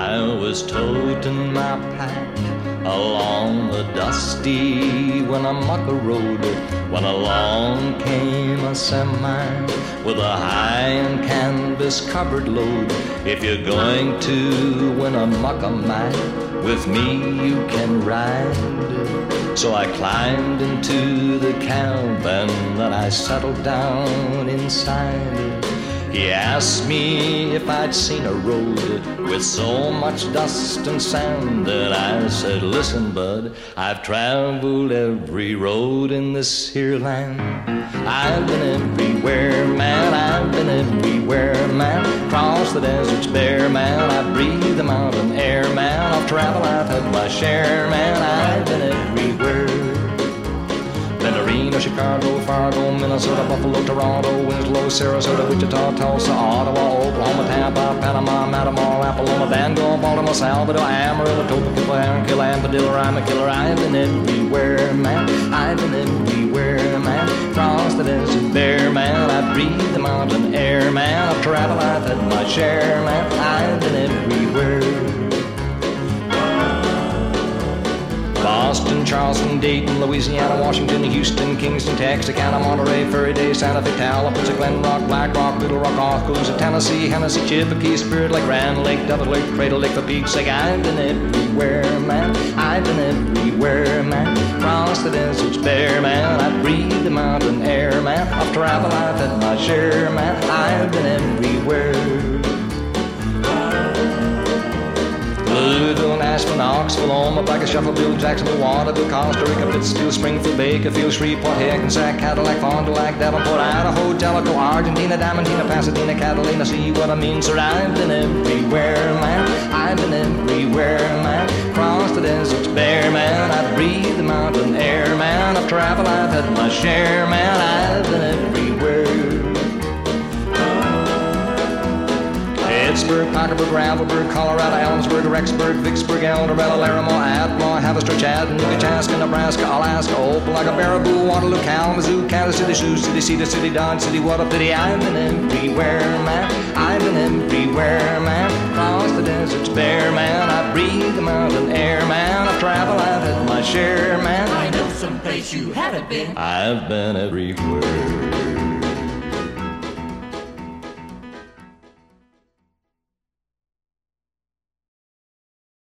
I was toting my pack along the dusty Winnemucca road when along came a semi with a high and canvas-covered load. If you're going to Winnemucca, man, with me you can ride. So I climbed into the cab and then I settled down inside. He asked me if I'd seen a road with so much dust and sand, and I said, listen, bud, I've traveled every road in this here land. I've been everywhere, man, I've been everywhere, man. Crossed the deserts bare, man, I breathe the mountain air, man. Of travel I've had my share, man, I've been everywhere. Reno, Chicago, Fargo, Minnesota, Buffalo, Toronto, Winslow, Sarasota, Wichita, Tulsa, Ottawa, Oklahoma, Tampa, Panama, Matamor, Apollonia, Bangor, Baltimore, Salvador, Amarillo, Topeka, Killam, Padilla, I'm a killer. I've been everywhere, man. I've been everywhere, man. Crossed the desert bare, man. I breathe the mountain air, man. I've traveled, I've had my share, man. I've been everywhere. Boston, Charleston, Dayton, Louisiana, Washington, Houston, Kingston, Texarkana, Monterey, Furry Day, Santa Fe, Tallapoosa, Glen Rock, Black Rock, Little Rock, Oskaloosa, Tennessee, Hennessy, Chippewa, Spirit Lake, Grand Lake, Devil Lake, Cradle Lake, for Pete's sake. I've been everywhere, man. I've been everywhere, man. Crossed the deserts bare, man. I breathe the mountain air, man. I've traveled, I've had my share, man. I've been everywhere. Louisville, Nashville, Knoxville, Omaha, Black, Shuffleville, Jacksonville, Waterville, Costa Rica, Pittsfield, Springfield, Bakerfield, Shreveport, Hackensack, Cadillac, Fond du Lac, Davenport, Idaho, Jellicoe, Argentina, Diamantina, Pasadena, Catalina. See what I mean, sir? I've been everywhere, man. I've been everywhere, man. Crossed the deserts bare, man. I breathe the mountain air, man. I've traveled, I've had my share, man. I've been everywhere. Pittsburgh, Parkersburg, Gravelburg, Colorado, Ellensburg, Rexburg, Vicksburg, El Dorado, Larimore, Atmore, Haverstraw, Chattanooga, Chaska, Nebraska, Alaska, Opelika, Baraboo, Waterloo, Kalamazoo, Kansas City, Sioux City, Cedar City, Dodge City, what up city. I've been everywhere, man. I've been everywhere, man. Crossed the deserts bare, man. I breathe the mountain air, man. I've traveled, I've had my share, man. I know someplace you haven't been. I've been everywhere.